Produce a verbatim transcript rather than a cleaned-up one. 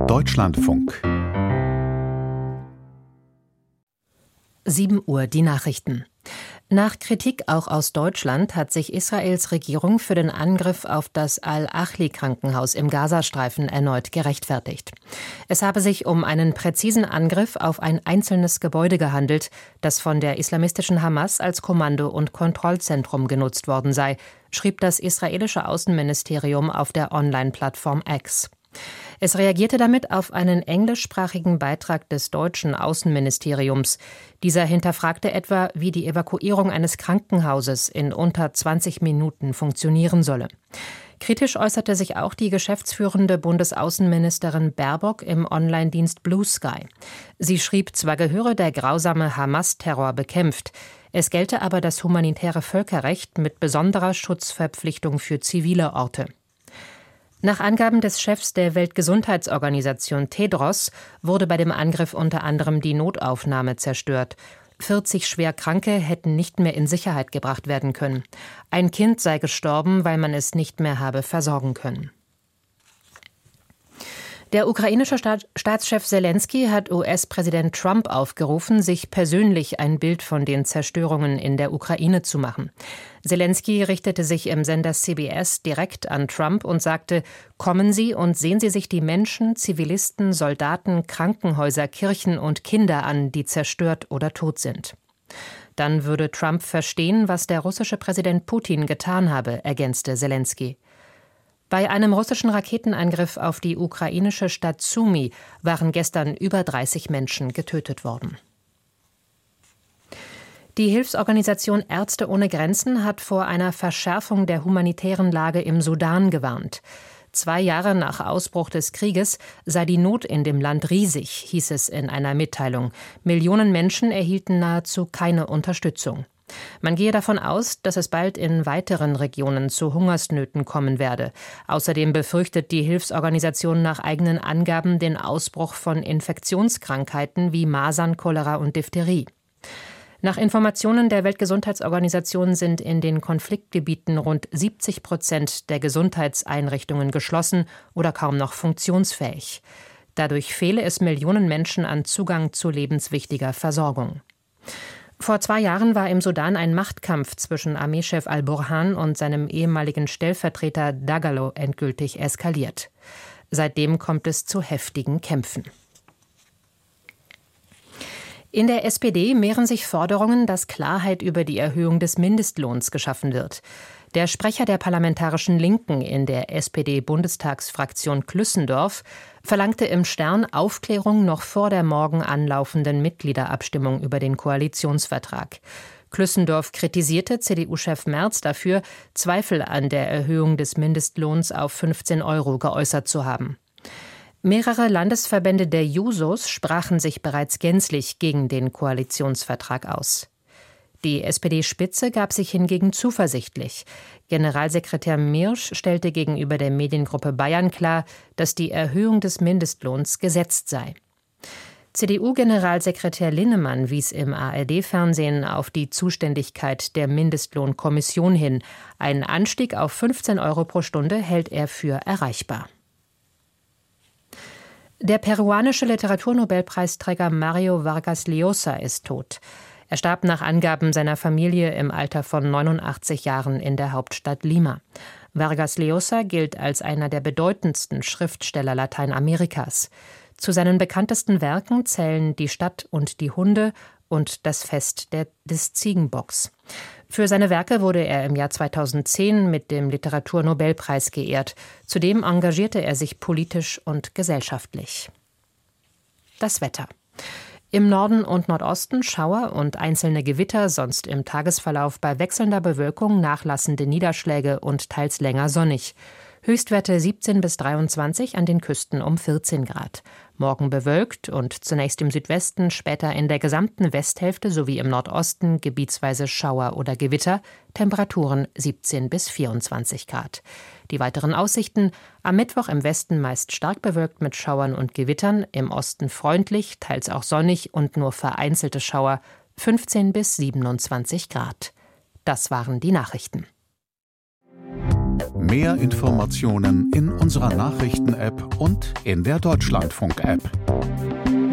Deutschlandfunk. sieben Uhr die Nachrichten. Nach Kritik auch aus Deutschland hat sich Israels Regierung für den Angriff auf das Al-Achli-Krankenhaus im Gazastreifen erneut gerechtfertigt. Es habe sich um einen präzisen Angriff auf ein einzelnes Gebäude gehandelt, das von der islamistischen Hamas als Kommando- und Kontrollzentrum genutzt worden sei, schrieb das israelische Außenministerium auf der Online-Plattform X. Es reagierte damit auf einen englischsprachigen Beitrag des deutschen Außenministeriums. Dieser hinterfragte etwa, wie die Evakuierung eines Krankenhauses in unter zwanzig Minuten funktionieren solle. Kritisch äußerte sich auch die geschäftsführende Bundesaußenministerin Baerbock im Online-Dienst Blue Sky. Sie schrieb, zwar gehöre der grausame Hamas-Terror bekämpft, es gelte aber das humanitäre Völkerrecht mit besonderer Schutzverpflichtung für zivile Orte. Nach Angaben des Chefs der Weltgesundheitsorganisation Tedros wurde bei dem Angriff unter anderem die Notaufnahme zerstört. vierzig schwer Kranke hätten nicht mehr in Sicherheit gebracht werden können. Ein Kind sei gestorben, weil man es nicht mehr habe versorgen können. Der ukrainische Staat- Staatschef Selenskyj hat U S-Präsident Trump aufgerufen, sich persönlich ein Bild von den Zerstörungen in der Ukraine zu machen. Selenskyj richtete sich im Sender C B S direkt an Trump und sagte: Kommen Sie und sehen Sie sich die Menschen, Zivilisten, Soldaten, Krankenhäuser, Kirchen und Kinder an, die zerstört oder tot sind. Dann würde Trump verstehen, was der russische Präsident Putin getan habe, ergänzte Selenskyj. Bei einem russischen Raketenangriff auf die ukrainische Stadt Sumy waren gestern über dreißig Menschen getötet worden. Die Hilfsorganisation Ärzte ohne Grenzen hat vor einer Verschärfung der humanitären Lage im Sudan gewarnt. Zwei Jahre nach Ausbruch des Krieges sei die Not in dem Land riesig, hieß es in einer Mitteilung. Millionen Menschen erhielten nahezu keine Unterstützung. Man gehe davon aus, dass es bald in weiteren Regionen zu Hungersnöten kommen werde. Außerdem befürchtet die Hilfsorganisation nach eigenen Angaben den Ausbruch von Infektionskrankheiten wie Masern, Cholera und Diphtherie. Nach Informationen der Weltgesundheitsorganisation sind in den Konfliktgebieten rund siebzig Prozent der Gesundheitseinrichtungen geschlossen oder kaum noch funktionsfähig. Dadurch fehle es Millionen Menschen an Zugang zu lebenswichtiger Versorgung. Vor zwei Jahren war im Sudan ein Machtkampf zwischen Armeechef al-Burhan und seinem ehemaligen Stellvertreter Dagalo endgültig eskaliert. Seitdem kommt es zu heftigen Kämpfen. In der S P D mehren sich Forderungen, dass Klarheit über die Erhöhung des Mindestlohns geschaffen wird. Der Sprecher der parlamentarischen Linken in der S P D-Bundestagsfraktion Klüssendorf verlangte im Stern Aufklärung noch vor der morgen anlaufenden Mitgliederabstimmung über den Koalitionsvertrag. Klüssendorf kritisierte C D U-Chef Merz dafür, Zweifel an der Erhöhung des Mindestlohns auf fünfzehn Euro geäußert zu haben. Mehrere Landesverbände der Jusos sprachen sich bereits gänzlich gegen den Koalitionsvertrag aus. Die S P D-Spitze gab sich hingegen zuversichtlich. Generalsekretär Mirsch stellte gegenüber der Mediengruppe Bayern klar, dass die Erhöhung des Mindestlohns gesetzt sei. C D U-Generalsekretär Linnemann wies im A R D-Fernsehen auf die Zuständigkeit der Mindestlohnkommission hin. Einen Anstieg auf fünfzehn Euro pro Stunde hält er für erreichbar. Der peruanische Literaturnobelpreisträger Mario Vargas Llosa ist tot. Er starb nach Angaben seiner Familie im Alter von neunundachtzig Jahren in der Hauptstadt Lima. Vargas Llosa gilt als einer der bedeutendsten Schriftsteller Lateinamerikas. Zu seinen bekanntesten Werken zählen Die Stadt und die Hunde und Das Fest der, des Ziegenbocks. Für seine Werke wurde er im Jahr zweitausendzehn mit dem Literaturnobelpreis geehrt. Zudem engagierte er sich politisch und gesellschaftlich. Das Wetter. Im Norden und Nordosten Schauer und einzelne Gewitter, sonst im Tagesverlauf bei wechselnder Bewölkung nachlassende Niederschläge und teils länger sonnig. Höchstwerte siebzehn bis dreiundzwanzig, an den Küsten um vierzehn Grad. Morgen bewölkt und zunächst im Südwesten, später in der gesamten Westhälfte sowie im Nordosten gebietsweise Schauer oder Gewitter, Temperaturen siebzehn bis vierundzwanzig Grad. Die weiteren Aussichten: am Mittwoch im Westen meist stark bewölkt mit Schauern und Gewittern, im Osten freundlich, teils auch sonnig und nur vereinzelte Schauer, fünfzehn bis siebenundzwanzig Grad. Das waren die Nachrichten. Mehr Informationen in unserer Nachrichten-App und in der Deutschlandfunk-App.